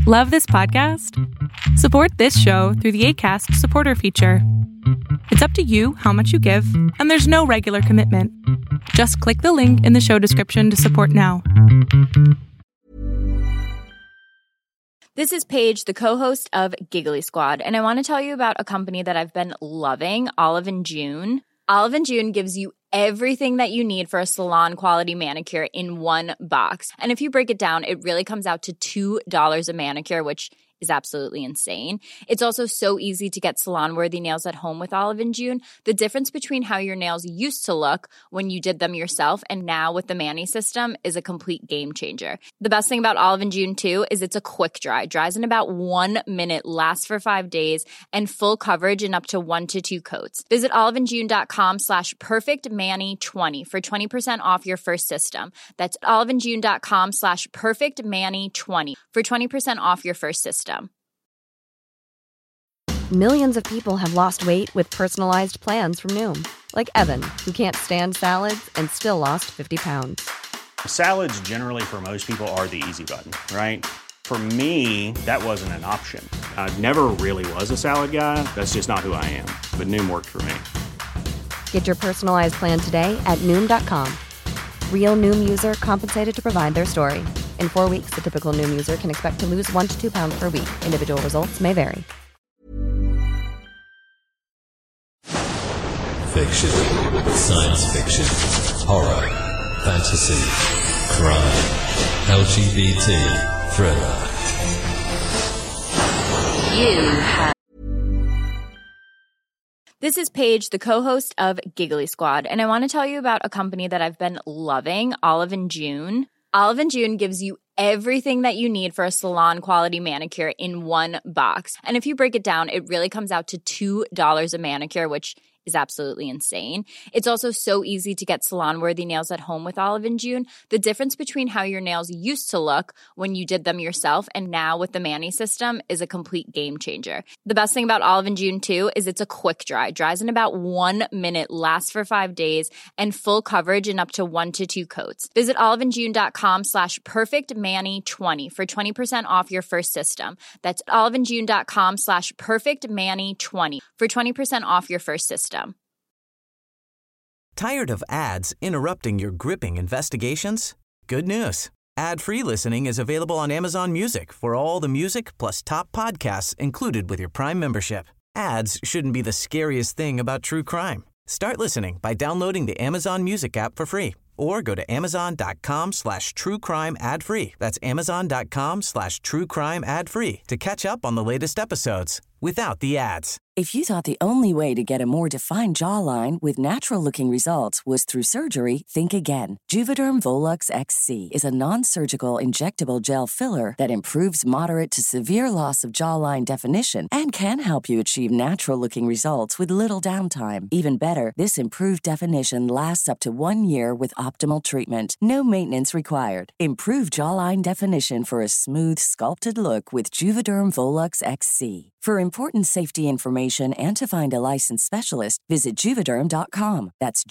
Love this podcast? Support this show through the Acast supporter feature. It's up to you how much you give, and there's no regular commitment. Just click the link in the show description to support now. This is Paige, the co-host of Giggly Squad, and I want to tell you about a company that I've been loving, Olive & June. Olive & June gives you everything that you need for a salon-quality manicure in one box. And if you break it down, it really comes out to $2 a manicure, which is absolutely insane. It's also so easy to get salon-worthy nails at home with Olive & June. The difference between how your nails used to look when you did them yourself and now with the Mani system is a complete game changer. The best thing about Olive & June, too, is it's a quick dry. Dries in about 1 minute, lasts for 5 days, and full coverage in up to 1 to 2 coats. Visit oliveandjune.com/perfectmani20 for 20% off your first system. That's oliveandjune.com/perfectmani20 for 20% off your first system. Millions of people have lost weight with personalized plans from Noom. Like Evan, who can't stand salads and still lost 50 pounds. Salads generally for most people are the easy button, right? For me, that wasn't an option. I never really was a salad guy. That's just not who I am. But Noom worked for me. Get your personalized plan today at Noom.com. Real Noom user compensated to provide their story. In 4 weeks, the typical Noom user can expect to lose 1 to 2 pounds per week. Individual results may vary. Fiction, science fiction, horror, fantasy, crime, LGBT, thriller. This is Paige, the co-host of Giggly Squad, and I want to tell you about a company that I've been loving, Olive & June. Olive & June gives you everything that you need for a salon-quality manicure in one box. And if you break it down, it really comes out to $2 a manicure, which is absolutely insane. It's also so easy to get salon-worthy nails at home with Olive & June. The difference between how your nails used to look when you did them yourself and now with the Mani system is a complete game changer. The best thing about Olive & June, too, is it's a quick dry. Dries in about 1 minute, lasts for 5 days, and full coverage in up to 1 to 2 coats. Visit oliveandjune.com/perfectmani20 for 20% off your first system. That's oliveandjune.com/perfectmani20 for 20% off your first system. Tired of ads interrupting your gripping investigations? Good news. Ad-free listening is available on Amazon Music for all the music plus top podcasts included with your Prime membership. Ads shouldn't be the scariest thing about true crime. Start listening by downloading the Amazon Music app for free or go to amazon.com/truecrime ad-free. That's amazon.com/truecrime ad-free to catch up on the latest episodes without the ads. If you thought the only way to get a more defined jawline with natural-looking results was through surgery, think again. Juvederm Volux XC is a non-surgical injectable gel filler that improves moderate to severe loss of jawline definition and can help you achieve natural-looking results with little downtime. Even better, this improved definition lasts up to 1 year with optimal treatment. No maintenance required. Improve jawline definition for a smooth, sculpted look with Juvederm Volux XC. For important safety information and to find a licensed specialist, visit Juvederm.com. That's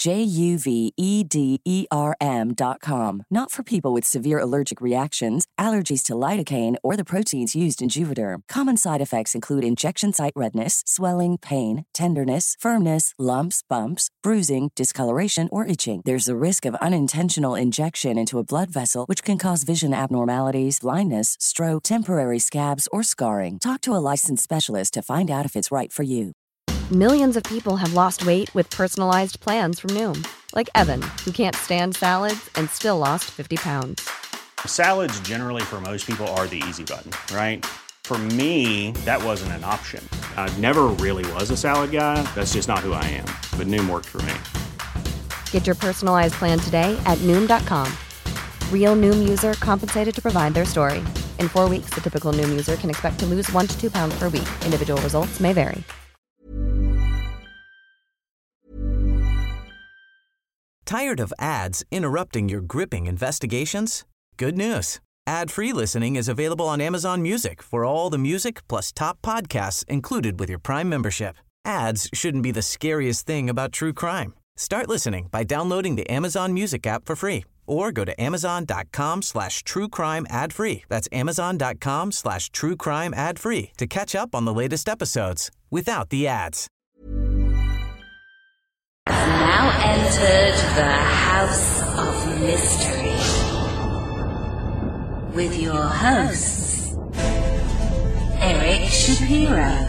JUVEDERM.com. Not for people with severe allergic reactions, allergies to lidocaine, or the proteins used in Juvederm. Common side effects include injection site redness, swelling, pain, tenderness, firmness, lumps, bumps, bruising, discoloration, or itching. There's a risk of unintentional injection into a blood vessel, which can cause vision abnormalities, blindness, stroke, temporary scabs, or scarring. Talk to a licensed specialist to find out if it's right for you. Millions of people have lost weight with personalized plans from Noom. Like Evan, who can't stand salads and still lost 50 pounds. Salads generally for most people are the easy button, right? For me, that wasn't an option. I never really was a salad guy. That's just not who I am. But Noom worked for me. Get your personalized plan today at Noom.com. Real Noom user compensated to provide their story. In 4 weeks, the typical Noom user can expect to lose 1 to 2 pounds per week. Individual results may vary. Tired of ads interrupting your gripping investigations? Good news. Ad-free listening is available on Amazon Music for all the music plus top podcasts included with your Prime membership. Ads shouldn't be the scariest thing about true crime. Start listening by downloading the Amazon Music app for free Or go to amazon.com/truecrime ad-free. That's amazon.com/truecrime ad-free to catch up on the latest episodes without the ads. Now entered the House of Mystery with your hosts, Eric Shapiro,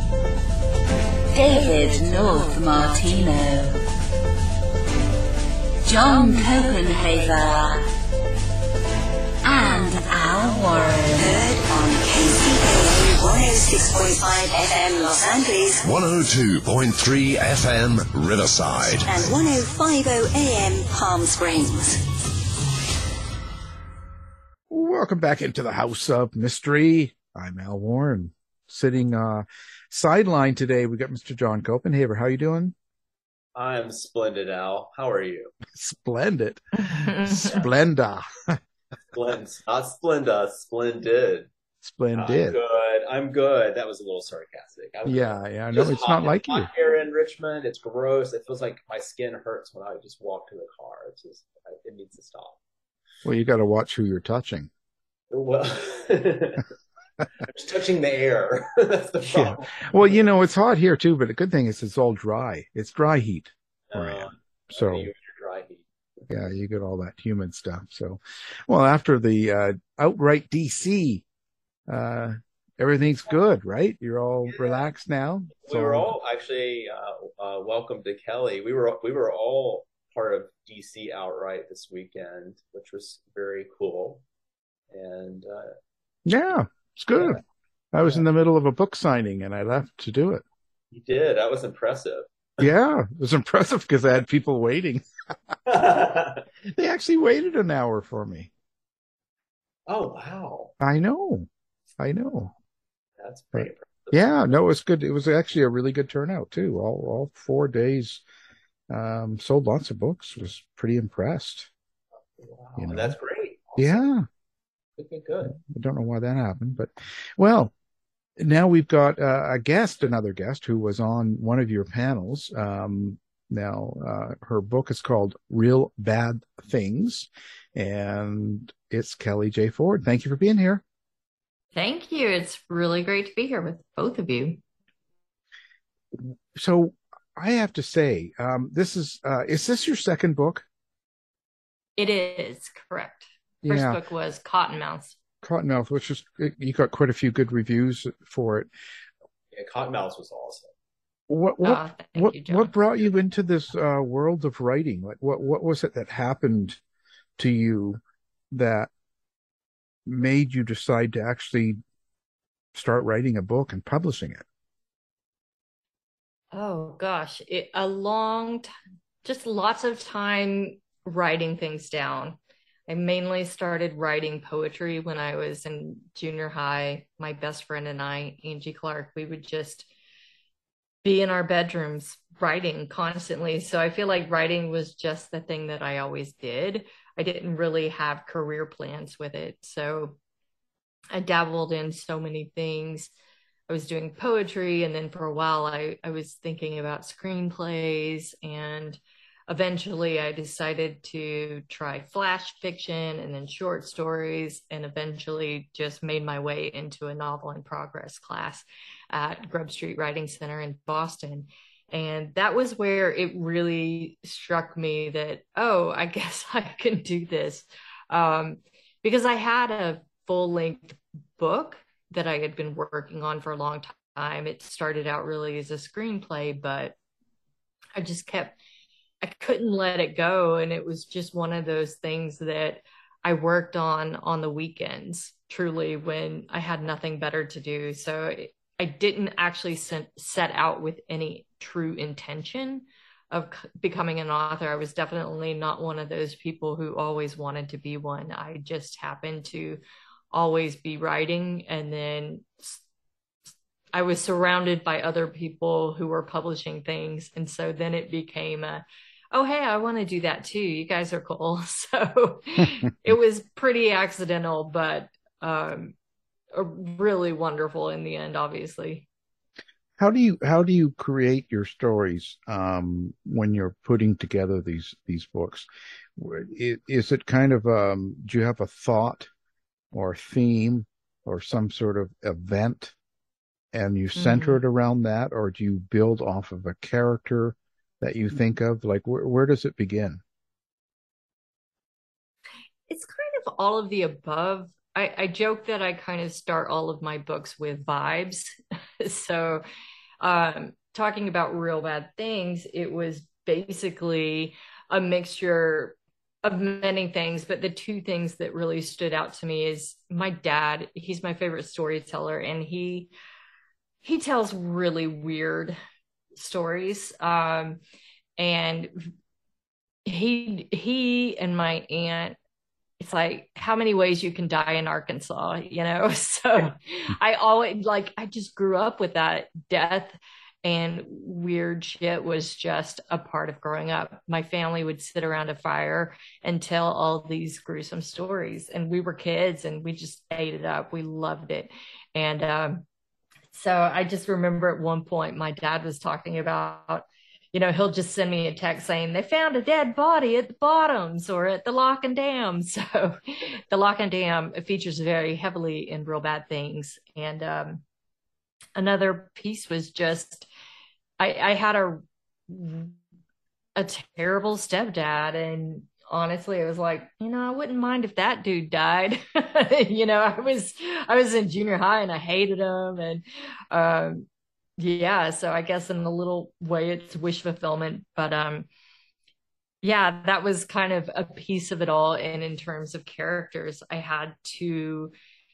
David North Martino, John Copenhaver, and Al Warren. Heard on KCAA 106.5 FM Los Angeles, 102.3 FM Riverside, and 105.0 AM Palm Springs. Welcome back into the House of Mystery. I'm Al Warren. Sitting sideline today, we got Mr. John Copenhaver. How you doing? I'm splendid, Al. How are you? Splendid. Splenda. Not Splenda, splendid. Splendid. I'm good. That was a little sarcastic. Yeah. No, it's not like you. Here in Richmond, it's gross. It feels like my skin hurts when I just walk to the car. It's just, it needs to stop. Well, you got to watch who you're touching. Well, I'm just touching the air. That's the problem. Yeah. Well, it's hot here too, but the good thing is it's all dry. It's dry heat where I am. So you get your dry heat. Yeah, you get all that humid stuff. So, well, after the outright DC, everything's good, right? You're all relaxed now. We were all actually welcome to Kelly. We were all part of DC outright this weekend, which was very cool. And yeah, it's good. I was in the middle of a book signing and I left to do it. You did? That was impressive. Yeah, it was impressive because I had people waiting. They actually waited an hour for me. Oh, wow. I know. That's pretty impressive. Yeah, no, it was good. It was actually a really good turnout too. All 4 days, sold lots of books. Was pretty impressed. Wow, that's great. Awesome. Yeah. Good. I don't know why that happened, but well, now we've got another guest who was on one of your panels. Now, her book is called Real Bad Things, and it's Kelly J. Ford. Thank you for being here. Thank you. It's really great to be here with both of you. So I have to say, is this your second book? It is, correct. First book was Cottonmouth. Cottonmouth, which is, you got quite a few good reviews for it. Yeah, Cottonmouth was awesome. What brought you into this world of writing? Like, what was it that happened to you that made you decide to actually start writing a book and publishing it? Oh gosh, a long time, just lots of time writing things down. I mainly started writing poetry when I was in junior high. My best friend and I, Angie Clark, we would just be in our bedrooms writing constantly. So I feel like writing was just the thing that I always did. I didn't really have career plans with it. So I dabbled in so many things. I was doing poetry, and then for a while I was thinking about screenplays, and eventually I decided to try flash fiction and then short stories, and eventually just made my way into a novel in progress class at Grub Street Writing Center in Boston. And that was where it really struck me that, oh, I guess I can do this. Because I had a full-length book that I had been working on for a long time. It started out really as a screenplay, but I couldn't let it go. And it was just one of those things that I worked on the weekends, truly, when I had nothing better to do. So I didn't actually set out with any true intention of becoming an author. I was definitely not one of those people who always wanted to be one. I just happened to always be writing. And then I was surrounded by other people who were publishing things. And so then it became oh, hey, I want to do that too. You guys are cool. So it was pretty accidental, but really wonderful in the end, obviously. How do you create your stories when you're putting together these books? Is it kind of do you have a thought or theme or some sort of event and you center it around that, or do you build off of a character that you think of? Like where does it begin? It's kind of all of the above. I joke that I kind of start all of my books with vibes. So, talking about Real Bad Things, it was basically a mixture of many things, but the two things that really stood out to me is my dad. He's my favorite storyteller, and he tells really weird stories. And he and my aunt, it's like how many ways you can die in Arkansas, you know? So I just grew up with that. Death and weird shit was just a part of growing up. My family would sit around a fire and tell all these gruesome stories, and we were kids and we just ate it up. We loved it. And so I just remember at one point my dad was talking about, he'll just send me a text saying they found a dead body at the Bottoms or at the Lock and Dam. So the Lock and Dam features very heavily in Real Bad Things. And another piece was just, I had a terrible stepdad, and honestly, it was like, I wouldn't mind if that dude died. I was in junior high and I hated him. And yeah, so I guess in a little way it's wish fulfillment. But yeah, that was kind of a piece of it all. And in terms of characters, I had two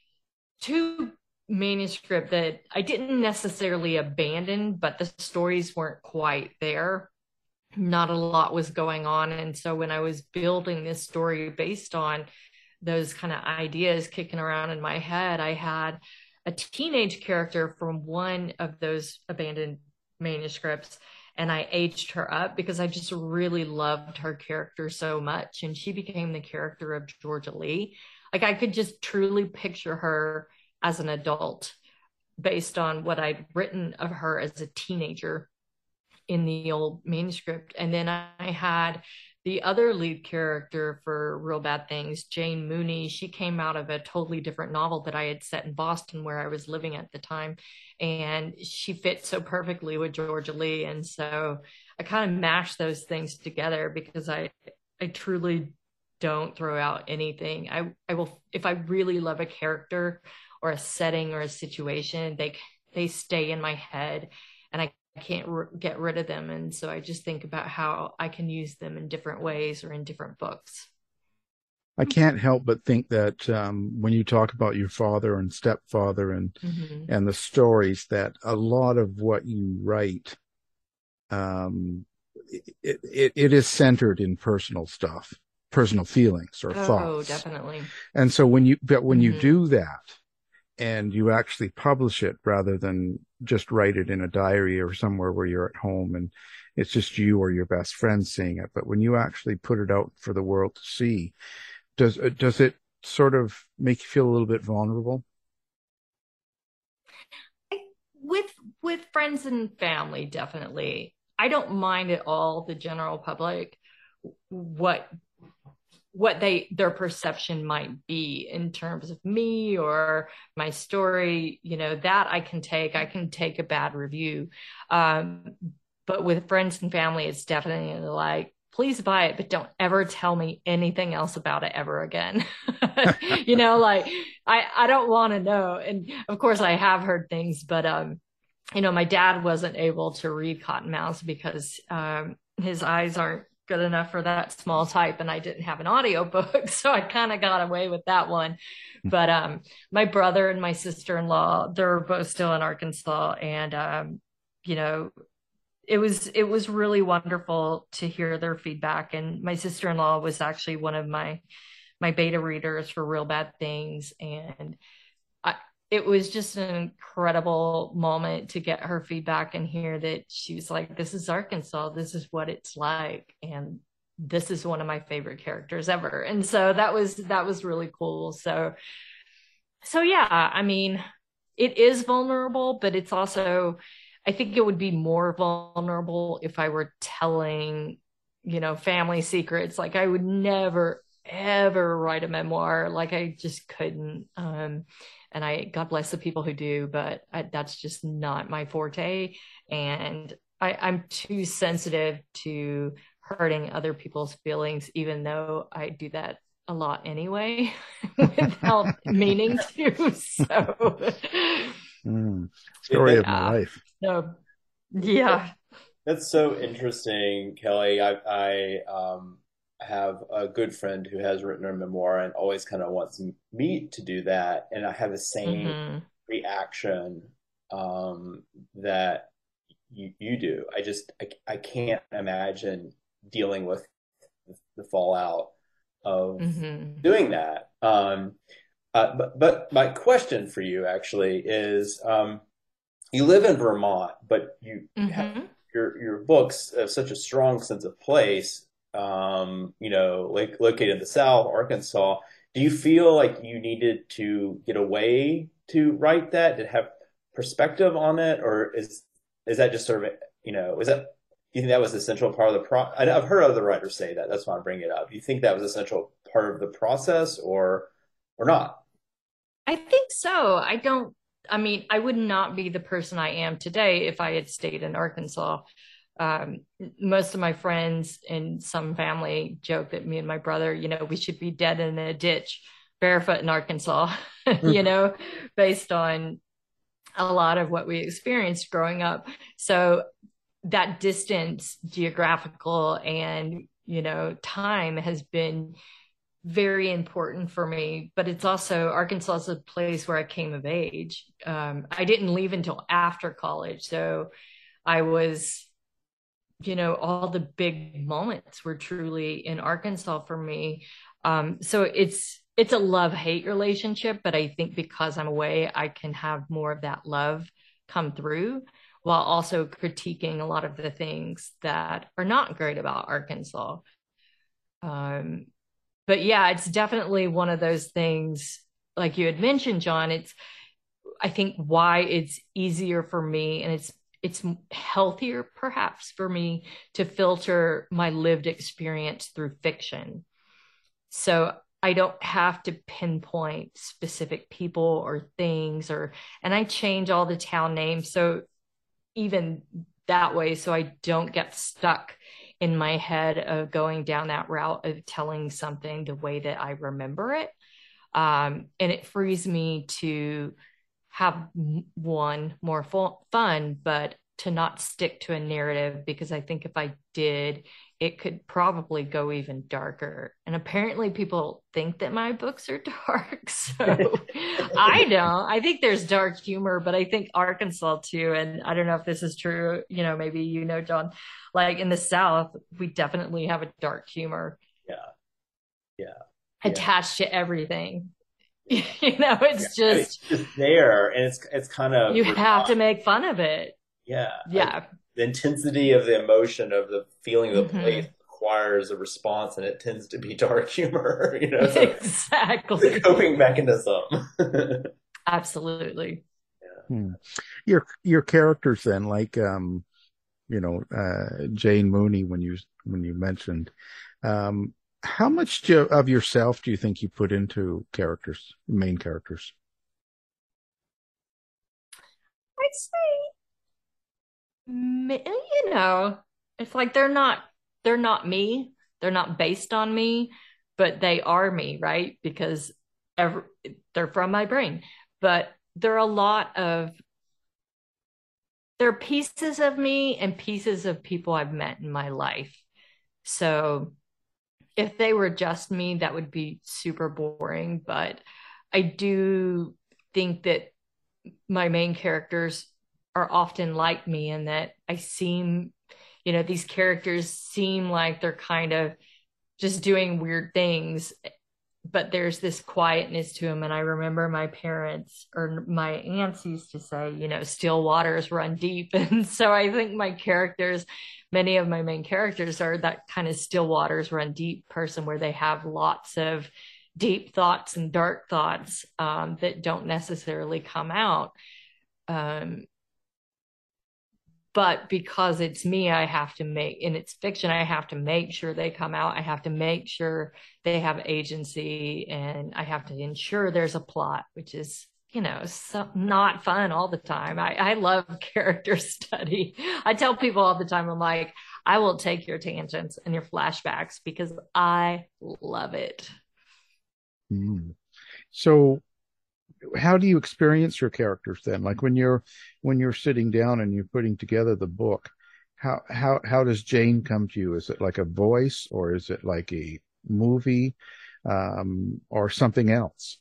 manuscript that I didn't necessarily abandon, but the stories weren't quite there. Not a lot was going on. And so when I was building this story based on those kind of ideas kicking around in my head, I had a teenage character from one of those abandoned manuscripts, and I aged her up because I just really loved her character so much. And she became the character of Georgia Lee. Like I could just truly picture her as an adult based on what I'd written of her as a teenager in the old manuscript. And then I had the other lead character for Real Bad Things, Jane Mooney. She came out of a totally different novel that I had set in Boston where I was living at the time. And she fit so perfectly with Georgia Lee. And so I kind of mashed those things together because I truly don't throw out anything. I will, if I really love a character or a setting or a situation, they stay in my head and I can't get rid of them. And so I just think about how I can use them in different ways or in different books. I can't help but think that when you talk about your father and stepfather and the stories, that a lot of what you write, it is centered in personal stuff, personal feelings or thoughts. Oh, definitely. And so when you do that and you actually publish it rather than just write it in a diary or somewhere where you're at home and it's just you or your best friend seeing it, but when you actually put it out for the world to see, does it sort of make you feel a little bit vulnerable? With friends and family, definitely. I don't mind at all the general public what their perception might be in terms of me or my story, that I can take a bad review. But with friends and family, it's definitely like, please buy it, but don't ever tell me anything else about it ever again. Like I don't want to know. And of course I have heard things, but, my dad wasn't able to read Cottonmouth because, his eyes aren't good enough for that small type, and I didn't have an audiobook, so I kind of got away with that one. But my brother and my sister-in-law, they're both still in Arkansas, and it was really wonderful to hear their feedback. And my sister-in-law was actually one of my beta readers for Real Bad Things, and it was just an incredible moment to get her feedback and hear that she was like, this is Arkansas. This is what it's like. And this is one of my favorite characters ever. And so that was really cool. So yeah, I mean, it is vulnerable, but it's also, I think it would be more vulnerable if I were telling, family secrets. Like I would never, ever write a memoir. Like I just couldn't. And God bless the people who do, but that's just not my forte. And I'm too sensitive to hurting other people's feelings, even though I do that a lot anyway, without meaning to. So, story of my life. So, yeah. That's so interesting, Kelly. I have a good friend who has written a memoir and always kind of wants me to do that, and I have the same reaction that you do. I can't imagine dealing with the fallout of doing that. But my question for you actually is, you live in Vermont, but you have your books have such a strong sense of place, like located in the South, Arkansas. Do you feel like you needed to get away to write that, to have perspective on it? Or is that just sort of, do you think that was a central part of the I've heard other writers say that. That's why I'm bringing it up. Do you think that was a central part of the process or not? I think so. I would not be the person I am today if I had stayed in Arkansas. Most of my friends and some family joke that me and my brother, we should be dead in a ditch barefoot in Arkansas, based on a lot of what we experienced growing up. So that distance, geographical and, time has been very important for me, but it's also, Arkansas is a place where I came of age. I didn't leave until after college. So I was, all the big moments were truly in Arkansas for me. So it's a love-hate relationship, but I think because I'm away, I can have more of that love come through while also critiquing a lot of the things that are not great about Arkansas. But yeah, it's definitely one of those things, like you had mentioned, John. I think why it's easier for me, and it's healthier perhaps for me to filter my lived experience through fiction. So I don't have to pinpoint specific people or things, and I change all the town names. So even that way, so I don't get stuck in my head of going down that route of telling something the way that I remember it. And it frees me to have more fun, but to not stick to a narrative, because I think if I did, it could probably go even darker. And apparently people think that my books are dark. So I don't. I think there's dark humor, but I think Arkansas too. And I don't know if this is true, maybe, John, like in the South, we definitely have a dark humor. Yeah. Attached to everything. It's just there. And it's kind of, you have to make fun of it. Yeah. Yeah. The intensity of the emotion of the feeling of the place requires a response, and it tends to be dark humor, So exactly. The coping mechanism. Absolutely. Yeah. Your characters then, like Jane Mooney, when you mentioned, how much of yourself do you think you put into main characters? I'd say, it's like they're not me. They're not based on me, but they are me, right? Because they're from my brain. But there are pieces of me and pieces of people I've met in my life. So if they were just me, that would be super boring. But I do think that my main characters are often like me, in that I seem, these characters seem like they're kind of just doing weird things, but there's this quietness to them. And I remember my parents or my aunts used to say, still waters run deep. And so I think many of my main characters are that kind of still waters run deep person, where they have lots of deep thoughts and dark thoughts that don't necessarily come out. But because it's me, I have to and it's fiction, I have to make sure they come out. I have to make sure they have agency, and I have to ensure there's a plot, which is, not fun all the time. I love character study. I tell people all the time, I'm like, I will take your tangents and your flashbacks because I love it. Mm. So how do you experience your characters then? Like when you're sitting down and you're putting together the book, how does Jane come to you? Is it like a voice, or is it like a movie, or something else?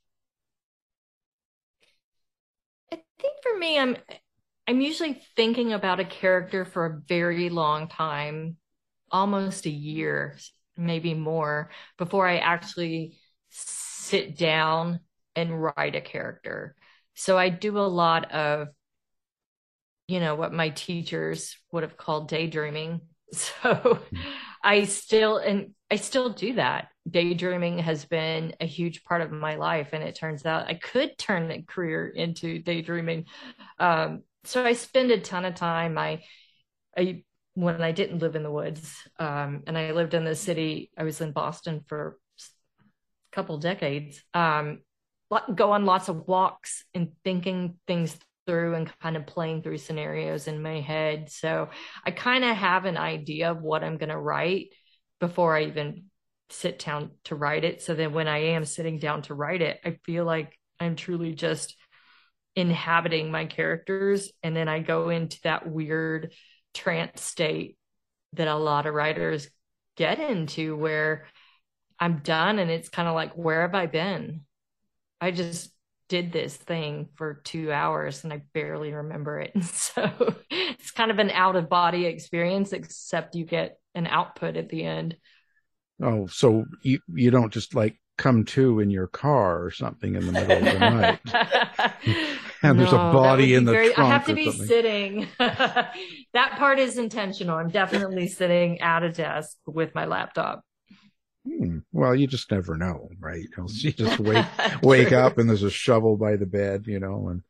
I think for me, I'm usually thinking about a character for a very long time, almost a year, maybe more, before I actually sit down and write a character. So I do a lot of, what my teachers would have called daydreaming. So I still do that. Daydreaming has been a huge part of my life. And it turns out I could turn a career into daydreaming. So I spend a ton of time. When I didn't live in the woods, and I lived in the city, I was in Boston for a couple decades, go on lots of walks and thinking things through and kind of playing through scenarios in my head. So I kind of have an idea of what I'm going to write before I even sit down to write it. So then when I am sitting down to write it, I feel like I'm truly just inhabiting my characters. And then I go into that weird trance state that a lot of writers get into, where I'm done and it's kind of like, where have I been? I just did this thing for 2 hours and I barely remember it. And so it's kind of an out of body experience, except you get an output at the end. Oh, so you don't just like come to in your car or something in the middle of the night and there's a body in the trunk. I have to be sitting. That part is intentional. I'm definitely sitting at a desk with my laptop. Well, you just never know, right? You just wake up and there's a shovel by the bed, and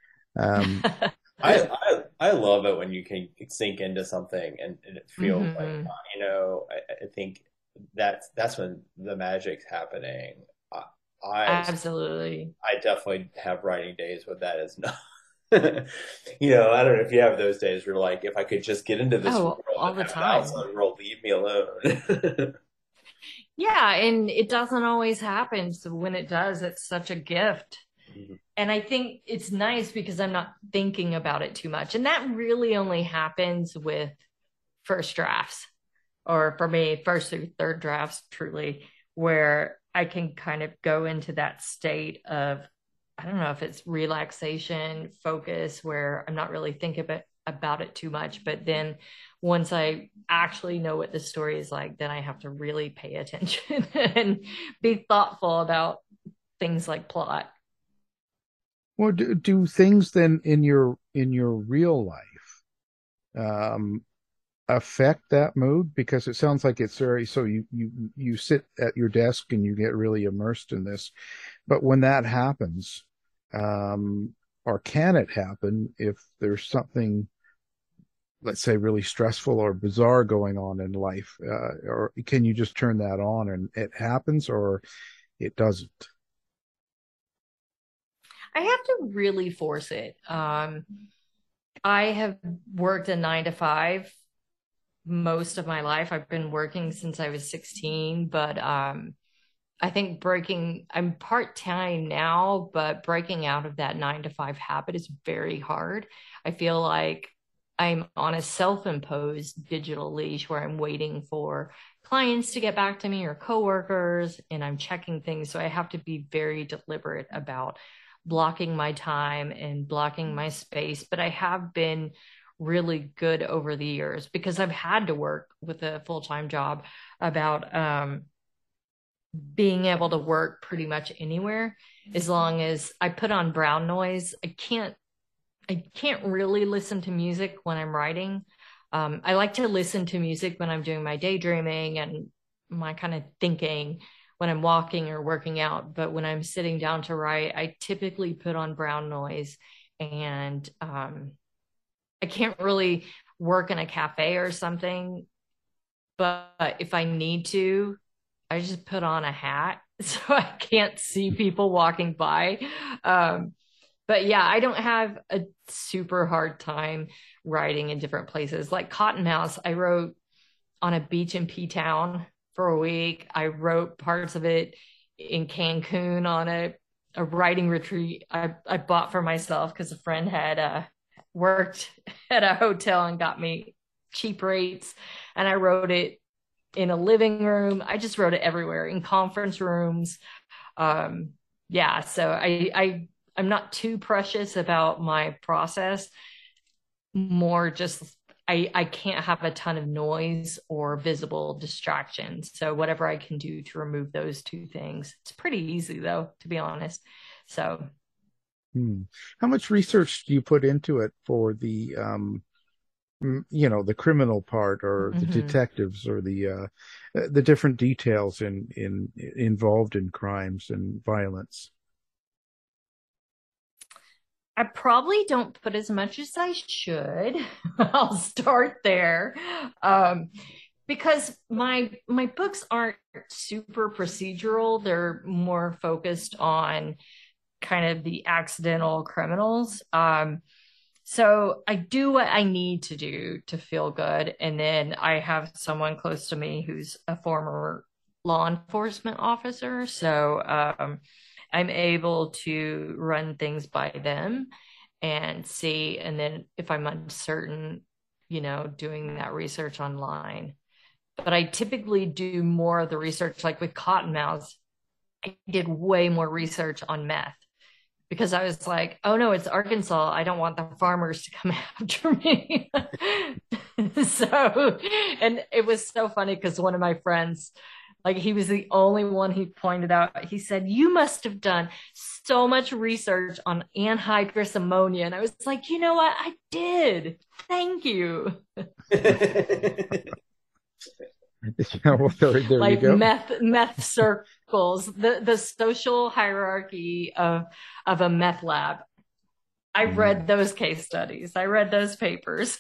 I love it when you can sink into something and it feels like I think that's when the magic's happening. Absolutely. I definitely have writing days where that is not. I don't know if you have those days where, like, if I could just get into this world all the time. The world, leave me alone. Yeah, and it doesn't always happen. So when it does, it's such a gift. Mm-hmm. And I think it's nice because I'm not thinking about it too much. And that really only happens with first drafts, or for me, first through third drafts, truly, where I can kind of go into that state of, I don't know if it's relaxation, focus, where I'm not really thinking about it too much. But then once I actually know what the story is like, then I have to really pay attention and be thoughtful about things like plot. Well, do things then in your real life affect that mood? Because it sounds like it's very, so you sit at your desk and you get really immersed in this. But when that happens, or can it happen if there's something, let's say, really stressful or bizarre going on in life, or can you just turn that on and it happens, or it doesn't? I have to really force it. I have worked a 9-to-5 most of my life. I've been working since I was 16, but I think I'm part-time now, but breaking out of that 9-to-5 habit is very hard. I feel like I'm on a self-imposed digital leash where I'm waiting for clients to get back to me or coworkers, and I'm checking things. So I have to be very deliberate about blocking my time and blocking my space. But I have been really good over the years, because I've had to work with a full-time job, about being able to work pretty much anywhere as long as I put on brown noise. I can't really listen to music when I'm writing. I like to listen to music when I'm doing my daydreaming and my kind of thinking when I'm walking or working out. But when I'm sitting down to write, I typically put on brown noise and I can't really work in a cafe or something, but if I need to, I just put on a hat so I can't see people walking by. But yeah, I don't have a super hard time writing in different places. Like Cottonmouth, I wrote on a beach in P-Town for a week. I wrote parts of it in Cancun on a writing retreat I bought for myself because a friend had worked at a hotel and got me cheap rates. And I wrote it in a living room. I just wrote it everywhere, in conference rooms. Yeah, so I'm not too precious about my process. More just I can't have a ton of noise or visible distractions. So whatever I can do to remove those two things. It's pretty easy though, to be honest. So how much research do you put into it for the the criminal part, or the detectives, or the different details involved in crimes and violence? I probably don't put as much as I should. I'll start there. Because my books aren't super procedural. They're more focused on kind of the accidental criminals. So I do what I need to do to feel good. And then I have someone close to me who's a former law enforcement officer. So I'm able to run things by them and see. And then if I'm uncertain, doing that research online. But I typically do more of the research, like with Cottonmouth, I did way more research on meth because I was like, oh no, it's Arkansas. I don't want the farmers to come after me. And it was so funny because one of my friends, like, he was the only one he pointed out. He said, you must have done so much research on anhydrous ammonia. And I was like, you know what? I did. Thank you. Well, there like you go. meth circles, the social hierarchy of a meth lab. I read those case studies. I read those papers.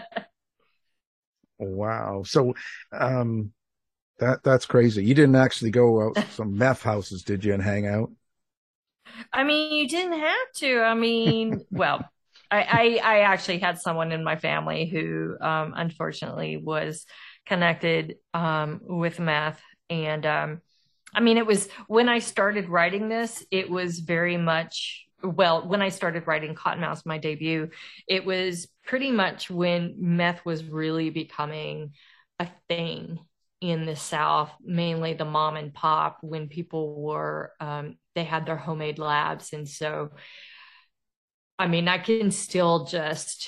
Wow. So, that's crazy. You didn't actually go out to some meth houses, did you, and hang out? I mean, you didn't have to. I mean, well, I actually had someone in my family who, unfortunately, was connected with meth. And I mean, it was when I started writing this, it was very much, well, when I started writing Cottonmouth, my debut, it was pretty much when meth was really becoming a thing in the South, mainly the mom and pop, when people were, they had their homemade labs. And so, I mean, I can still just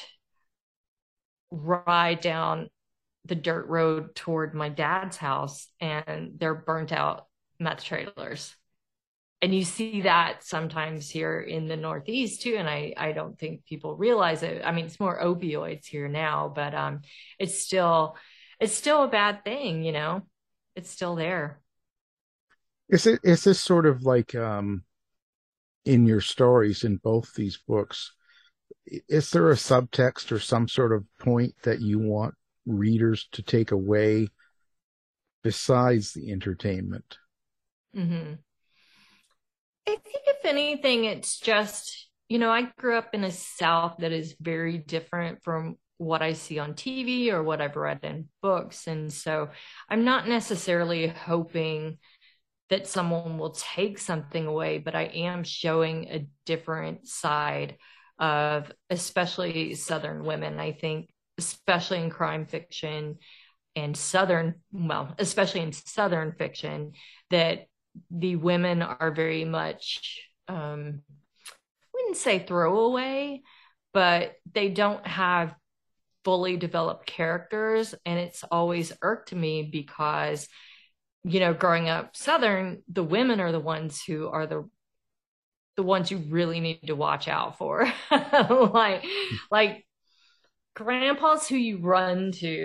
ride down the dirt road toward my dad's house and they're burnt out meth trailers. And you see that sometimes here in the Northeast too. And I don't think people realize it. I mean, it's more opioids here now, but it's still a bad thing, it's still there. Is this sort of like in your stories in both these books, is there a subtext or some sort of point that you want readers to take away besides the entertainment? I think if anything, it's just, I grew up in a South that is very different from what I see on TV or what I've read in books. And so I'm not necessarily hoping that someone will take something away, but I am showing a different side of especially Southern women. I think, especially in crime fiction and especially in Southern fiction, that the women are very much, I wouldn't say throwaway, but they don't have fully developed characters. And it's always irked me because, growing up Southern, the women are the ones who are the ones you really need to watch out for. like grandpas who you run to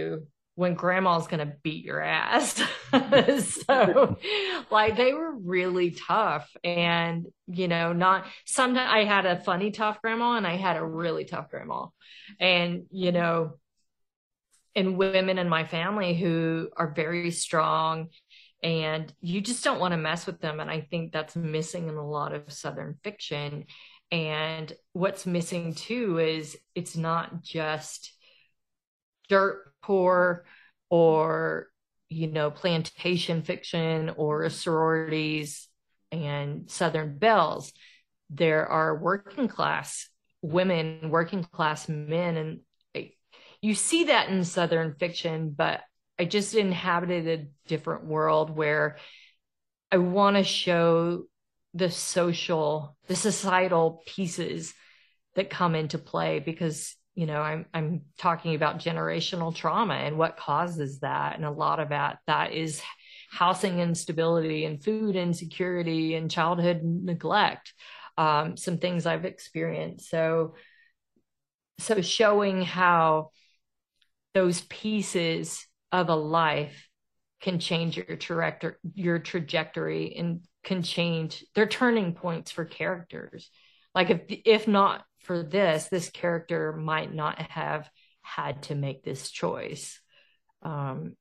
when grandma's going to beat your ass. So like they were really tough. And, you know, not sometimes I had a funny tough grandma and I had a really tough grandma. And, you know, and women in my family who are very strong, and you just don't want to mess with them. And I think that's missing in a lot of Southern fiction. And what's missing too is it's not just dirt poor or, you know, plantation fiction or sororities and Southern belles. There are working class women, working class men, and you see that in Southern fiction, but I just inhabited a different world where I want to show the societal pieces that come into play, because, you know, I'm talking about generational trauma and what causes that. And a lot of that is housing instability and food insecurity and childhood neglect. Some things I've experienced. So showing how those pieces of a life can change your trajectory and can change, they're turning points for characters. Like if not for this character might not have had to make this choice. What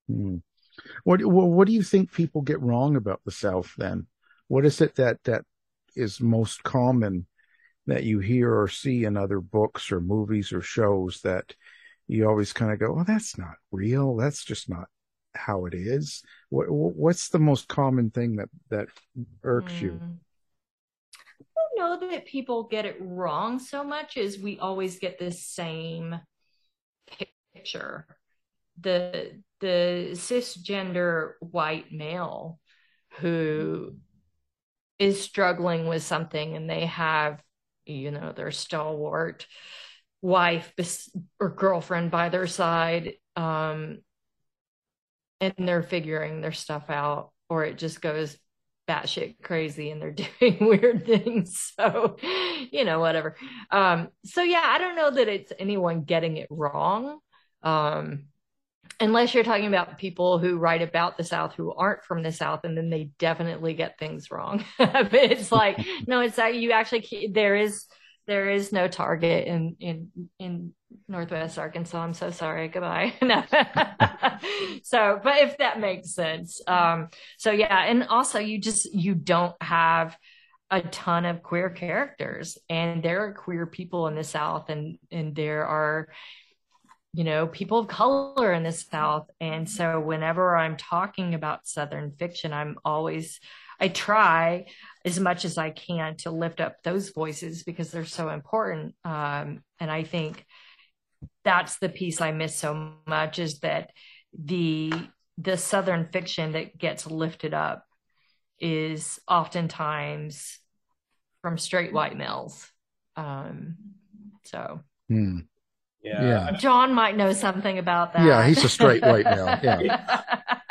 do you think people get wrong about the South then? What is it that is most common that you hear or see in other books or movies or shows that you always kind of go, oh, that's not real. That's just not how it is. What's the most common thing that irks you? I don't know that people get it wrong so much as we always get the same picture. The cisgender white male who is struggling with something, and they have, you know, their stalwart wife or girlfriend by their side, and they're figuring their stuff out, or it just goes batshit crazy and they're doing weird things. So, you know, whatever. So yeah, I don't know that it's anyone getting it wrong. Unless you're talking about people who write about the South who aren't from the South, and then they definitely get things wrong. But it's like, no, it's like you actually, there is no Target in Northwest Arkansas. I'm so sorry. Goodbye. No. So, but if that makes sense. So yeah. And also you don't have a ton of queer characters, and there are queer people in the South, and there are, you know, people of color in the South. And so whenever I'm talking about Southern fiction, I try as much as I can to lift up those voices because they're so important. And I think that's the piece I miss so much, is that the Southern fiction that gets lifted up is oftentimes from straight white males. Yeah. John might know something about that. Yeah, he's a straight white male. Yeah.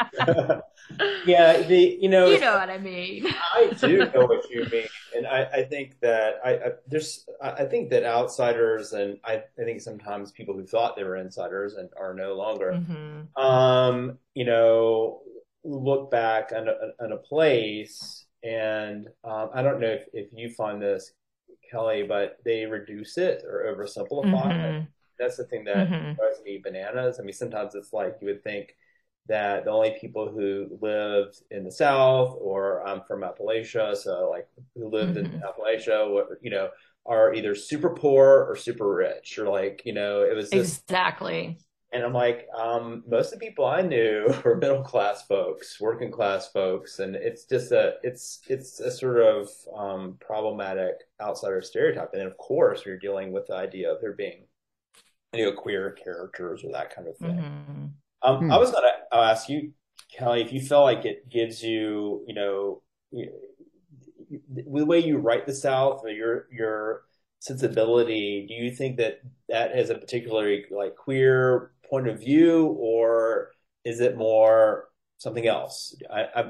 Yeah, you know what I mean. I do know what you mean, and I think that I think that outsiders, and I think sometimes people who thought they were insiders and are no longer, you know, look back on a place, and I don't know if you find this, Kelly, but they reduce it or oversimplify it. That's the thing that drives me bananas. I mean, sometimes it's like you would think that the only people who lived in the South, or I'm from Appalachia, so like who lived in Appalachia, you know, are either super poor or super rich, or like, you know, it was just, exactly. And I'm like, most of the people I knew were middle class folks, working class folks, and it's just it's a sort of problematic outsider stereotype. And then of course we're dealing with the idea of there being, you know, queer characters or that kind of thing. I was going to ask you, Kelly, if you feel like it gives you, you know, the way you write the South, or your sensibility, do you think that has a particularly like queer point of view, or is it more something else?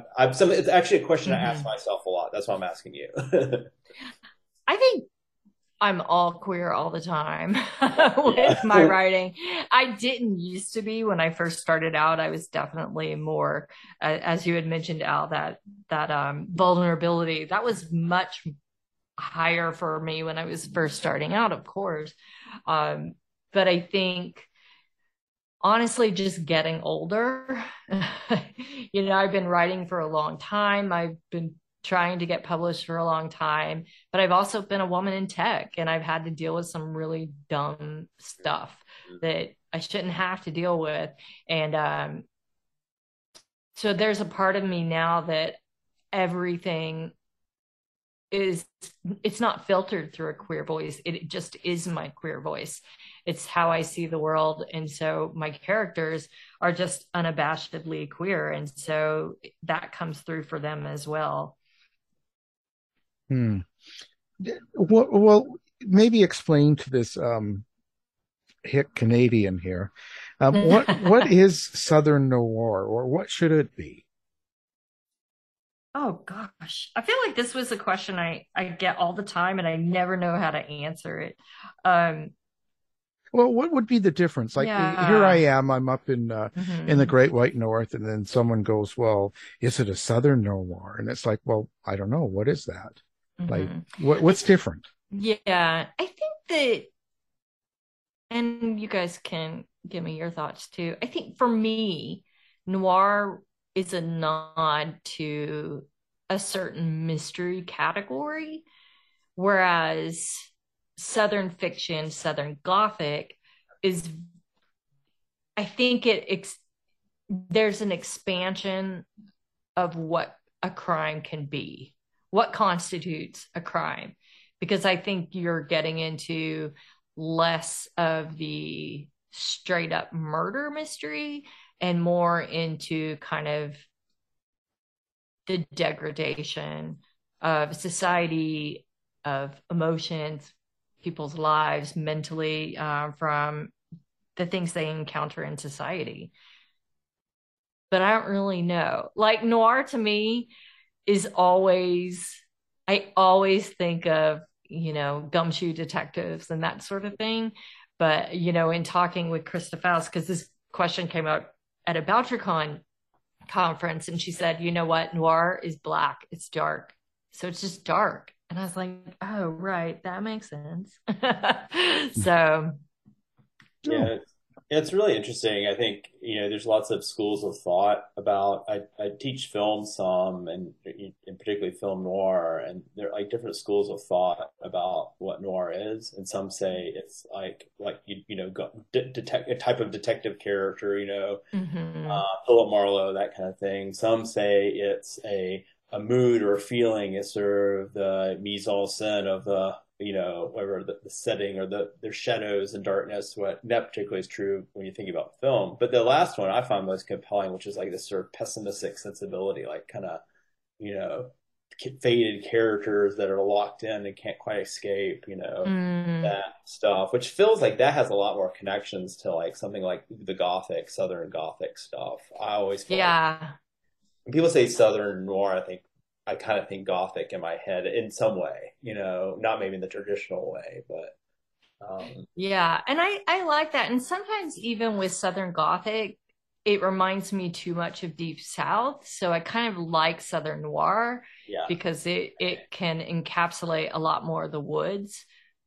It's actually a question I ask myself a lot. That's why I'm asking you. I think I'm all queer all the time with my writing. I didn't used to be when I first started out. I was definitely more, as you had mentioned, Al, that vulnerability that was much higher for me when I was first starting out, of course. But I think honestly, just getting older, I've been writing for a long time. I've been trying to get published for a long time, but I've also been a woman in tech, and I've had to deal with some really dumb stuff that I shouldn't have to deal with. And so there's a part of me now that everything it's not filtered through a queer voice. It just is my queer voice. It's how I see the world. And so my characters are just unabashedly queer. And so that comes through for them as well. Well, maybe explain to this hick Canadian here, what is Southern noir, or what should it be? Oh gosh, I feel like this was a question I get all the time, and I never know how to answer it. Well, what would be the difference? Like, here I am, I'm up in the Great White North, and then someone goes, well, is it a Southern noir? And it's like, well, I don't know. What is that? Like, what's different? Yeah, I think that, and you guys can give me your thoughts too. I think for me, noir is a nod to a certain mystery category, whereas Southern fiction, Southern Gothic is, I think there's an expansion of what a crime can be, what constitutes a crime, because I think you're getting into less of the straight up murder mystery and more into kind of the degradation of society, of emotions, people's lives mentally, from the things they encounter in society. But I don't really know. Like, noir to me is I always think of, gumshoe detectives and that sort of thing. But, in talking with Krista Faust, because this question came up at a BoucherCon conference, and she said, you know what, noir is black, it's dark, so it's just dark. And I was like, oh right, that makes sense. So yeah, it's really interesting. I think there's lots of schools of thought about. I teach film some, and particularly film noir, and there are like different schools of thought about what noir is. And some say it's like detect a type of detective character, Philip Marlowe, that kind of thing. Some say it's a mood or a feeling. It's sort of the mise en scène of the whatever the setting, or their shadows and darkness. What that particularly is true when you think about film. But the last one I find most compelling, which is like this sort of pessimistic sensibility, like kind of, faded characters that are locked in and can't quite escape, that stuff, which feels like that has a lot more connections to like something like the Gothic, Southern Gothic stuff. I always feel like when people say Southern noir, I kind of think Gothic in my head in some way, not maybe in the traditional way, but. Yeah. And I like that. And sometimes even with Southern Gothic, it reminds me too much of Deep South. So I kind of like Southern noir because it can encapsulate a lot more of the woods,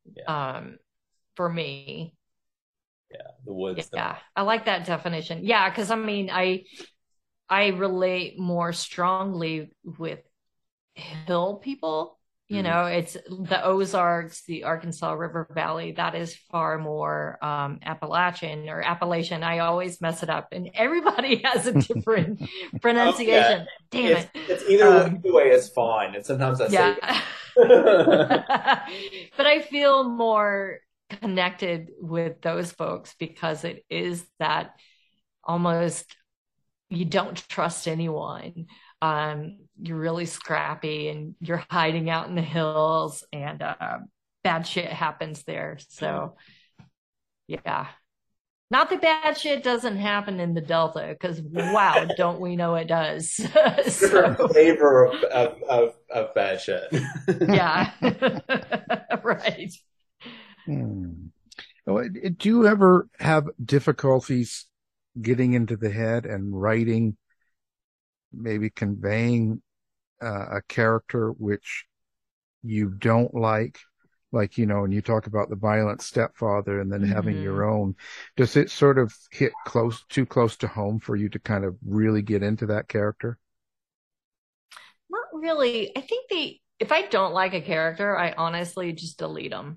for me. Yeah. The woods. Yeah. I like that definition. Yeah. Cause I relate more strongly with hill people. It's the Ozarks, the Arkansas River Valley. That is far more Appalachian or Appalachian. I always mess it up, and everybody has a different pronunciation. Damn it! It's either way is fine, and sometimes I say. But I feel more connected with those folks because it is that almost you don't trust anyone. You're really scrappy and you're hiding out in the hills, and bad shit happens there. So yeah, not that bad shit doesn't happen in the Delta, because wow, don't we know it does. Different flavor of bad shit. Yeah. Right. Hmm. Do you ever have difficulties getting into the head and writing, maybe conveying a character which you don't like, when you talk about the violent stepfather and then having your own, does it sort of hit too close to home for you to kind of really get into that character? Not really. I think if I don't like a character, I honestly just delete them.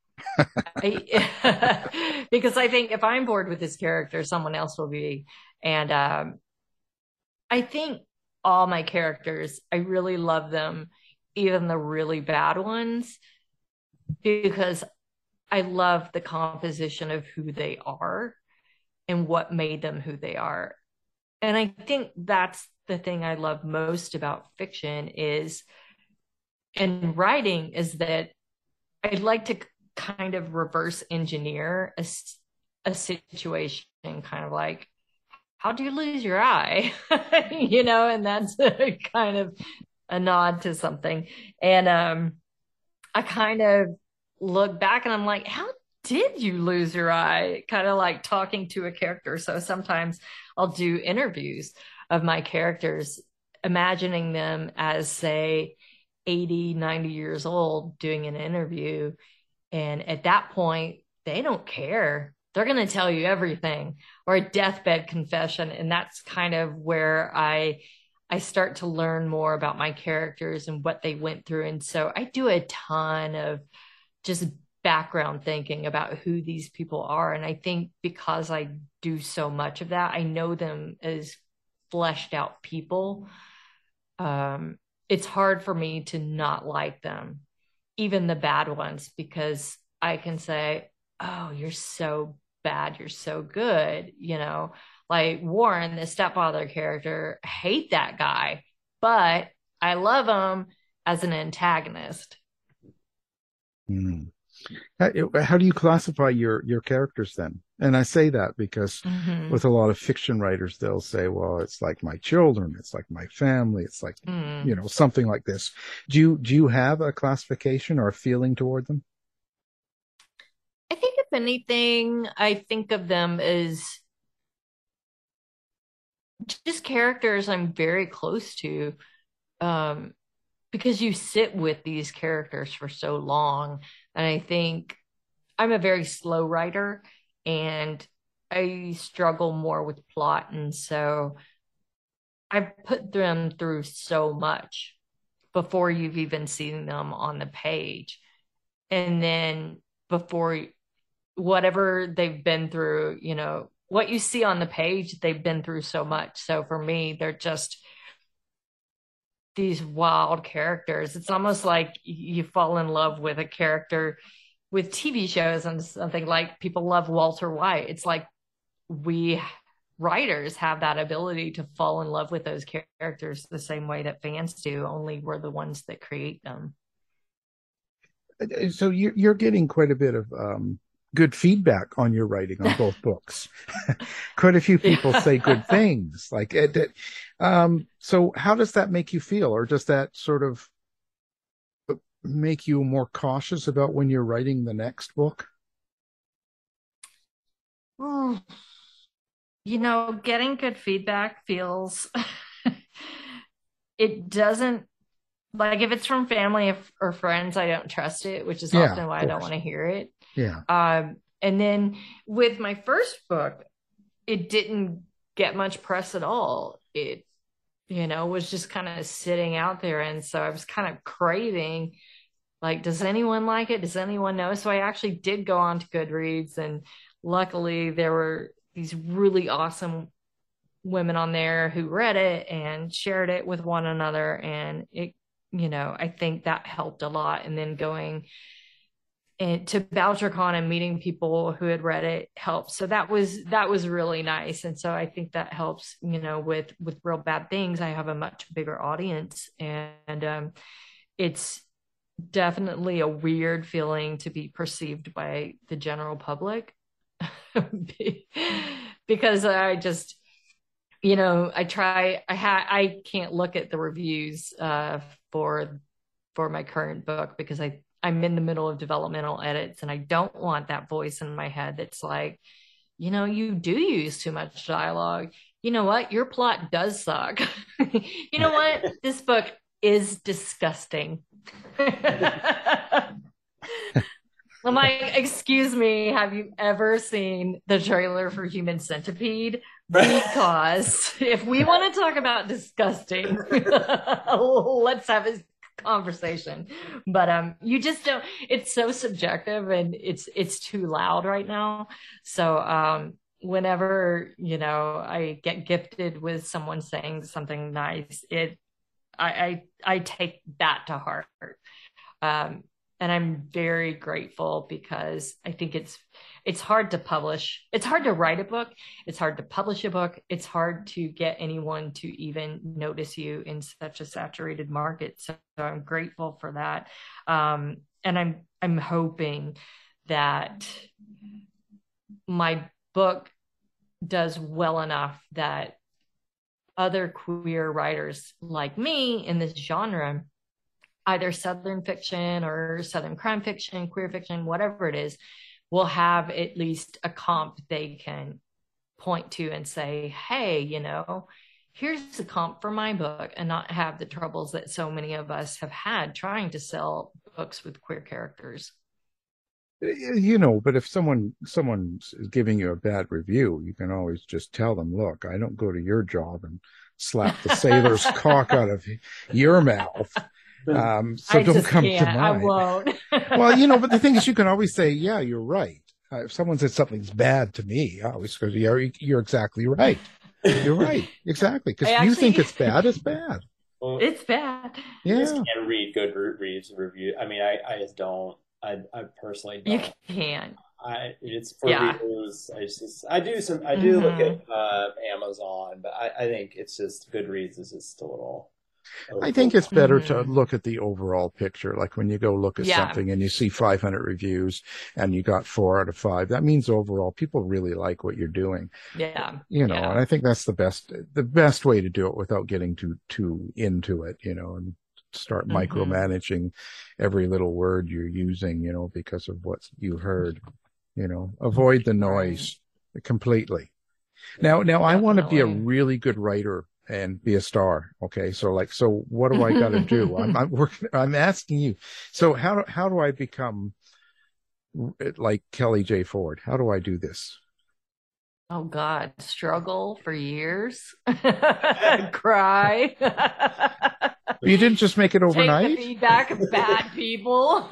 Because I think if I'm bored with this character, someone else will be. And I think all my characters, I really love them, even the really bad ones, because I love the composition of who they are and what made them who they are. And I think that's the thing I love most about fiction and writing is that I'd like to kind of reverse engineer a situation, kind of like, how do you lose your eye? And that's kind of a nod to something. And I kind of look back and I'm like, how did you lose your eye? Kind of like talking to a character. So sometimes I'll do interviews of my characters, imagining them as, say, 80, 90 years old doing an interview. And at that point, they don't care. They're going to tell you everything, or a deathbed confession. And that's kind of where I start to learn more about my characters and what they went through. And so I do a ton of just background thinking about who these people are. And I think because I do so much of that, I know them as fleshed out people. It's hard for me to not like them, even the bad ones, because I can say, oh, you're so bad, you're so good. Like Warren, the stepfather character, I hate that guy, but I love him as an antagonist. How do you classify your characters then? And I say that because with a lot of fiction writers, they'll say, well, it's like my children, it's like my family, it's like, something like this. Do you have a classification or a feeling toward them? I think if anything, I think of them as just characters I'm very close to, because you sit with these characters for so long. And I think I'm a very slow writer and I struggle more with plot. And so I've put them through so much before you've even seen them on the page. And then before whatever they've been through, what you see on the page, they've been through so much. So for me, they're just these wild characters. It's almost like you fall in love with a character with TV shows and something, like people love Walter White. It's like we writers have that ability to fall in love with those characters the same way that fans do, only we're the ones that create them. So you're getting quite a bit of good feedback on your writing on both books. Quite a few people say good things like it. So how does that make you feel? Or does that sort of make you more cautious about when you're writing the next book? Well, getting good feedback feels, it doesn't, like if it's from family or friends, I don't trust it, which is often why I don't want to hear it. Yeah. And then with my first book, it didn't get much press at all. It, was just kind of sitting out there. And so I was kind of craving, like, does anyone like it? Does anyone know? So I actually did go on to Goodreads, and luckily there were these really awesome women on there who read it and shared it with one another. And it, I think that helped a lot. And then going to BoucherCon and meeting people who had read it helped. So that was really nice. And so I think that helps, with Real Bad Things, I have a much bigger audience, and it's definitely a weird feeling to be perceived by the general public because I just, I can't look at the reviews for my current book because I I'm in the middle of developmental edits and I don't want that voice in my head that's like, you do use too much dialogue. You know what? Your plot does suck. You know what? This book is disgusting. I'm like, excuse me, have you ever seen the trailer for Human Centipede? Because if we want to talk about disgusting, let's have a conversation. But you just don't, it's so subjective and it's too loud right now. So whenever, I get gifted with someone saying something nice, I take that to heart. And I'm very grateful because I think it's hard to publish. It's hard to write a book. It's hard to publish a book. It's hard to get anyone to even notice you in such a saturated market. So I'm grateful for that. And I'm hoping that my book does well enough that other queer writers like me in this genre, either Southern fiction or Southern crime fiction, queer fiction, whatever it is, will have at least a comp they can point to and say, hey, here's a comp for my book, and not have the troubles that so many of us have had trying to sell books with queer characters. But if someone's giving you a bad review, you can always just tell them, look, I don't go to your job and slap the sailor's cock out of your mouth. So don't come to mine. I won't. Well, but the thing is, you can always say, yeah, you're right. If someone says something's bad to me, I always go, yeah, you're exactly right. You're right. Exactly. Because you think it's bad, it's bad. Well, it's bad. Yeah. I just can't read Goodreads reviews. I mean, I just don't. I personally don't. You can't. It's for reviews. I do look at Amazon, but I think it's just Goodreads is just a little. I think it's better to look at the overall picture. Like when you go look at something and you see 500 reviews and you got 4 out of 5, that means overall people really like what you're doing. Yeah. And I think that's the best way to do it without getting too into it, and start micromanaging every little word you're using, because of what you heard, avoid the noise completely. Now I want to be a really good writer and be a star. Okay. So what do I got to do? I'm asking you. So how do I become like Kelly J. Ford? How do I do this? Oh God, struggle for years, cry. You didn't just make it overnight? Take the feedback of bad people.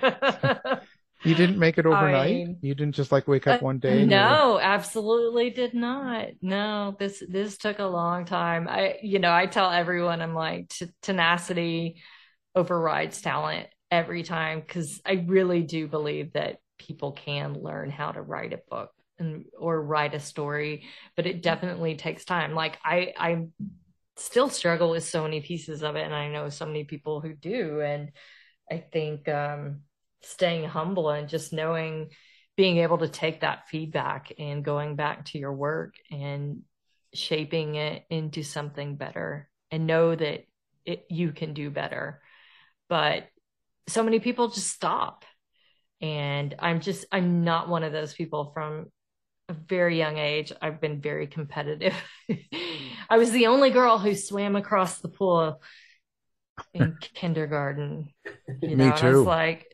You didn't make it overnight? You didn't just wake up one day? No, absolutely did not. No, this took a long time. I tell everyone, I'm like, tenacity overrides talent every time, because I really do believe that people can learn how to write a book or write a story, but it definitely takes time. Like I still struggle with so many pieces of it, and I know so many people who do. And I think staying humble and just being able to take that feedback and going back to your work and shaping it into something better, and know that you can do better. But so many people just stop. And I'm not one of those people. From a very young age, I've been very competitive. I was the only girl who swam across the pool in kindergarten. Me too. I was like,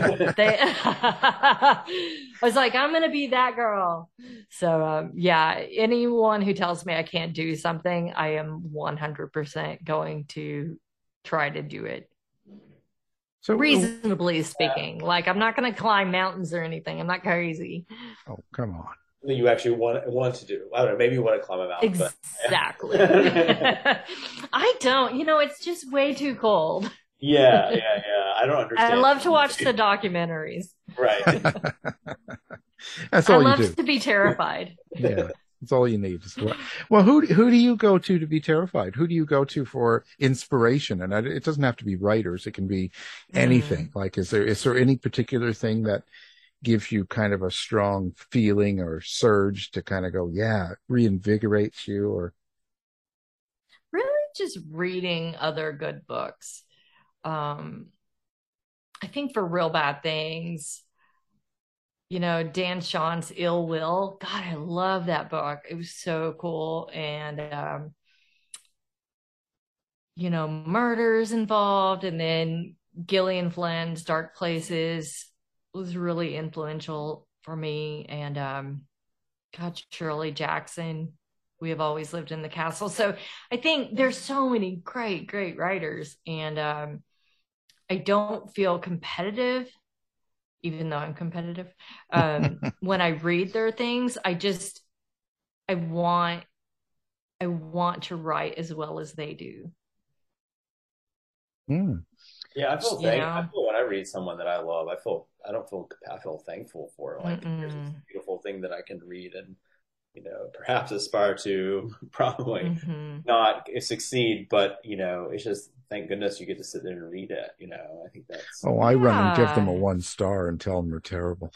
I'm going to be that girl. So, anyone who tells me I can't do something, I am 100% going to try to do it. So reasonably speaking, I'm not going to climb mountains or anything. I'm not crazy. Oh, come on. You actually want to do. I don't know. Maybe you want to climb a mountain. Exactly. I don't. It's just way too cold. Yeah. I don't understand. I love to watch the documentaries. Right. That's all you do. I love to be terrified. Yeah. That's all you need. Well, who do you go to be terrified? Who do you go to for inspiration? And it doesn't have to be writers. It can be anything. Is there any particular thing that gives you kind of a strong feeling or surge to kind of go, reinvigorates you? Or really just reading other good books. I think for Real Bad Things, Dan Shawn's Ill Will. God, I love that book. It was so cool. And, murders involved. And then Gillian Flynn's Dark Places was really influential for me. And, God, Shirley Jackson, We Have Always Lived in the Castle. So I think there's so many great, great writers. And I don't feel competitive, even though I'm competitive. When I read their things, I want to write as well as they do. Yeah, I feel when I read someone that I love, I feel thankful for it. Like there's this beautiful thing that I can read and perhaps aspire to probably not succeed, but it's just thank goodness you get to sit there and read it. I think that's. Oh, I run and give them a 1 star and tell them they're terrible.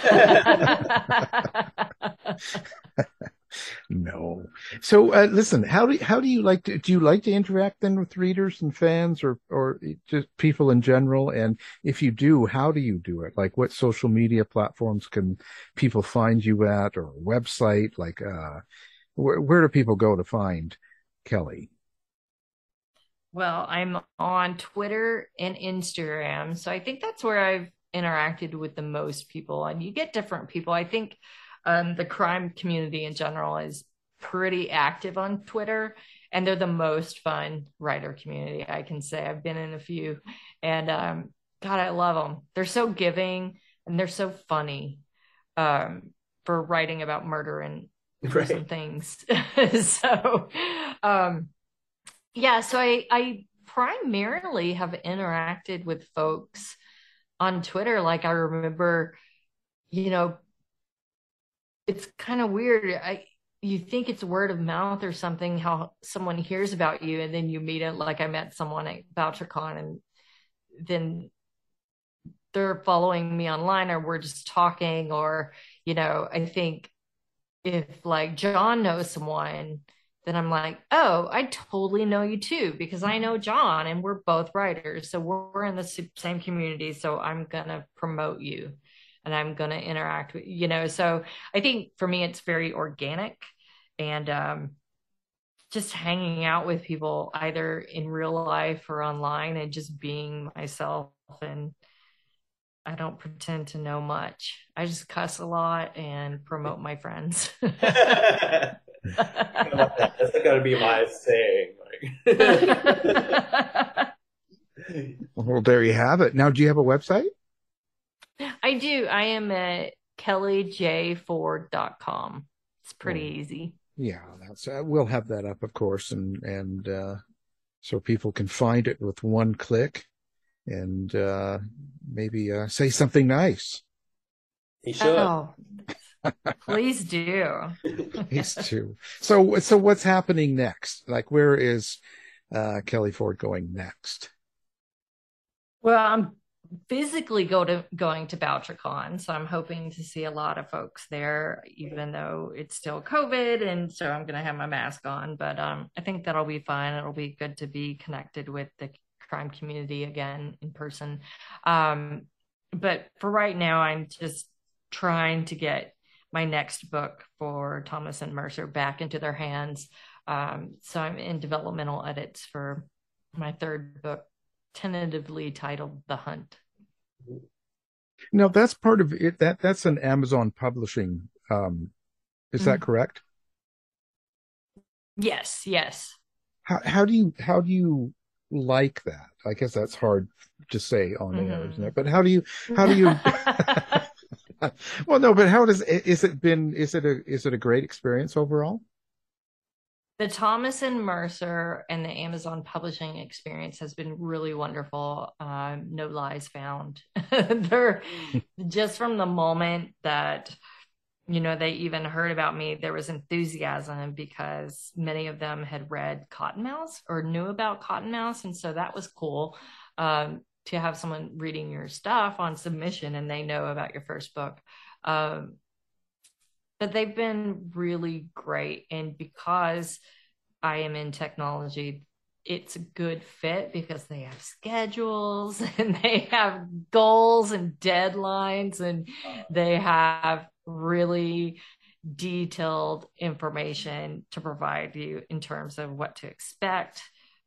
No. So listen, how do you like to, do you like to interact then with readers and fans or just people in general? And if you do, how do you do it? Like what social media platforms can people find you at, or a website? Like where do people go to find Kelly? Well, I'm on Twitter and Instagram. So I think that's where I've interacted with the most people, and you get different people. I think the crime community in general is pretty active on Twitter, and they're the most fun writer community, I can say. I've been in a few, and God, I love them. They're so giving and they're so funny for writing about murder and gruesome things. So, yeah, so I primarily have interacted with folks on Twitter. Like I remember, it's kind of weird. You think it's word of mouth or something, how someone hears about you, and then you meet it. Like I met someone at VoucherCon, and then they're following me online, or we're just talking, or, I think if like John knows someone, then I'm like, oh, I totally know you too, because I know John and we're both writers. So we're in the same community. So I'm going to promote you and I'm going to interact with, so I think for me, it's very organic, and just hanging out with people either in real life or online and just being myself. And I don't pretend to know much. I just cuss a lot and promote my friends. That's got to be my saying. Well, there you have it. Now, do you have a website? I do. I am at kellyjford.com. It's pretty easy. Yeah, that's we'll have that up, of course, and so people can find it with one click, and maybe say something nice. He should. Oh, please do. Please do. So what's happening next? Like, where is Kelly Ford going next? Well, I'm physically going to VoucherCon, so I'm hoping to see a lot of folks there, even though it's still COVID, and so I'm going to have my mask on. But I think that'll be fine. It'll be good to be connected with the crime community again in person. But for right now, I'm just trying to get my next book for Thomas and Mercer back into their hands. So I'm in developmental edits for my third book, tentatively titled The Hunt. No, that's part of it. That's an Amazon publishing. Is that correct? Yes. How do you like that? I guess that's hard to say on air, isn't it? But how do you well, no, but is it a great experience overall? The Thomas and Mercer and the Amazon publishing experience has been really wonderful. No lies found. They're just from the moment that, they even heard about me, there was enthusiasm because many of them had read Cottonmouth or knew about Cottonmouth. And so that was cool to have someone reading your stuff on submission and they know about your first book. But they've been really great. And because I am in technology, it's a good fit because they have schedules and they have goals and deadlines, and they have really detailed information to provide you in terms of what to expect,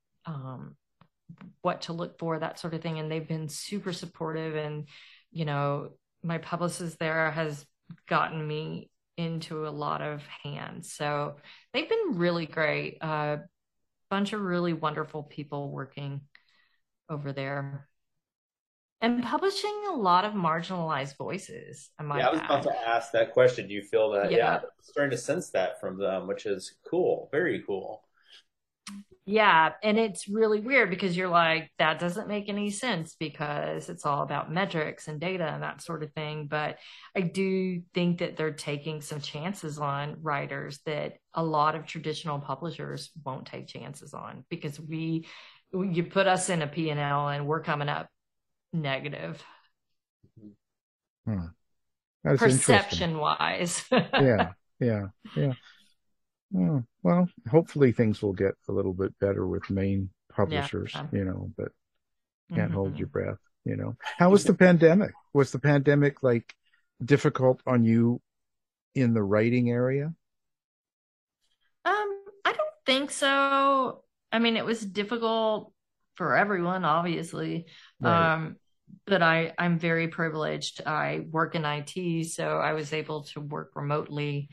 what to look for, that sort of thing. And they've been super supportive. And, you know, my publicist there has gotten me into a lot of hands. So they've been really great. Bunch of really wonderful people working over there and publishing a lot of marginalized voices. I was about to ask that question. Do you feel that? Yeah, I'm starting to sense that from them, which is cool. Very cool. Yeah. And it's really weird because you're like, that doesn't make any sense because it's all about metrics and data and that sort of thing. But I do think that they're taking some chances on writers that a lot of traditional publishers won't take chances on, because you put us in a P&L and we're coming up negative. Perception wise. Yeah. Oh, well, hopefully things will get a little bit better with main publishers, you know, but can't hold your breath, you know. How was the pandemic? Was the pandemic like difficult on you in the writing area? I don't think so. I mean, it was difficult for everyone, obviously. Right. But I'm very privileged. I work in IT, so I was able to work remotely.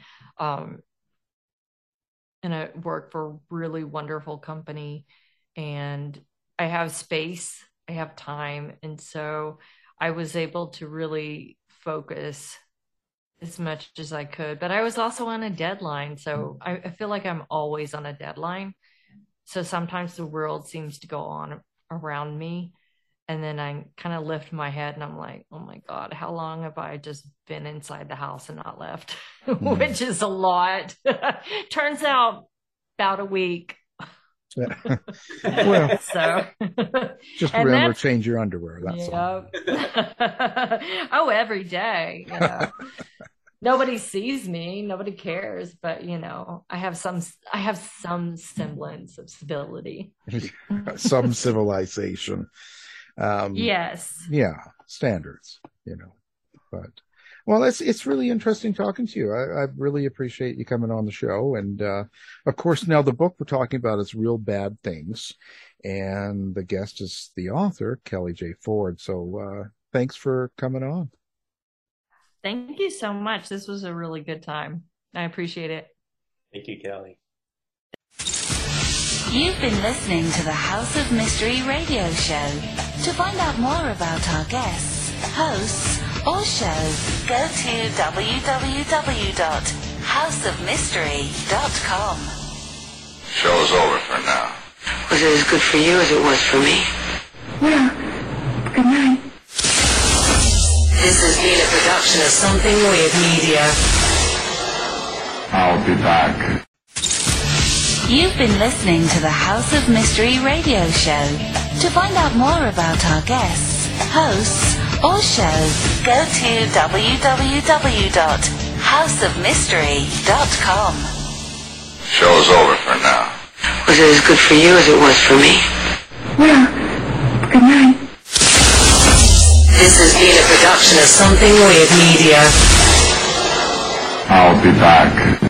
And I work for a really wonderful company, and I have space, I have time. And so I was able to really focus as much as I could, but I was also on a deadline. So I feel like I'm always on a deadline. So sometimes the world seems to go on around me, and then I kind of lift my head and I'm like, oh my God, how long have I just been inside the house and not left? Which is a lot. Turns out about a week. Well, so just remember to change your underwear. That's all. Oh, every day. You know. Nobody sees me. Nobody cares. But you know, I have some semblance of civility. Some civilization. Yes. Yeah, standards, you know. But well, it's really interesting talking to you. I really appreciate you coming on the show. And of course, now the book we're talking about is Real Bad Things, and the guest is the author, Kelly J. Ford. So thanks for coming on. Thank you so much. This was a really good time. I appreciate it. Thank you, Kelly. You've been listening to the House of Mystery radio show. To find out more about our guests, hosts, or show, go to www.houseofmystery.com. Show's over for now. Was it as good for you as it was for me? Well, good night. This has been a production of Something Weird Media. I'll be back. You've been listening to the House of Mystery radio show. To find out more about our guests, hosts, or show, go to www.houseofmystery.com. Show's over for now. Was it as good for you as it was for me? Well, good night. This has been a production of Something Weird Media. I'll be back.